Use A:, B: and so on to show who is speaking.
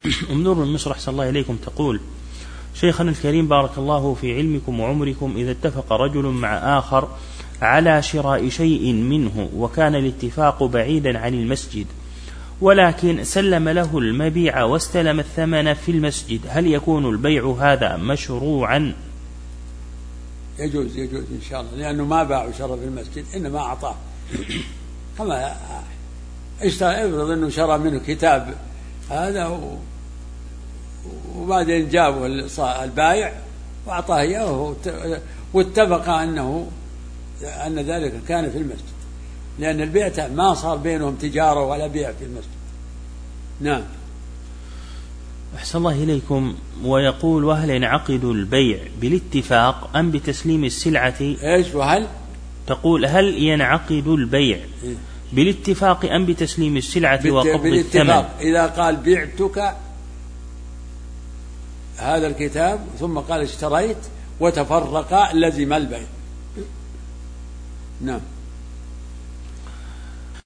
A: أم نور من مصر أحسن الله إليكم تقول: شيخنا الكريم بارك الله في علمكم وعمركم، إذا اتفق رجل مع آخر على شراء شيء منه وكان الاتفاق بعيدا عن المسجد، ولكن سلم له المبيع واستلم الثمن في المسجد، هل يكون البيع هذا مشروعا؟
B: يجوز إن شاء الله، لأنه ما باع وشرى في المسجد، إنما أعطاه. كما افرض أنه شرى منه كتاب هذا وبعدين جابه البائع وأعطاه إياه واتفق أن ذلك كان في المسجد، لأن البيع ما صار بينهم تجارة ولا بيع في المسجد. نعم.
A: أحسن الله إليكم. ويقول: وهل ينعقد البيع بالاتفاق أم بتسليم السلعة؟
B: إيش وهل؟
A: تقول: هل ينعقد البيع بالاتفاق أم بتسليم السلعة وقبض الثمن؟
B: إذا قال بعتك هذا الكتاب ثم قال اشتريت وتفرقا لزم البيع. نعم.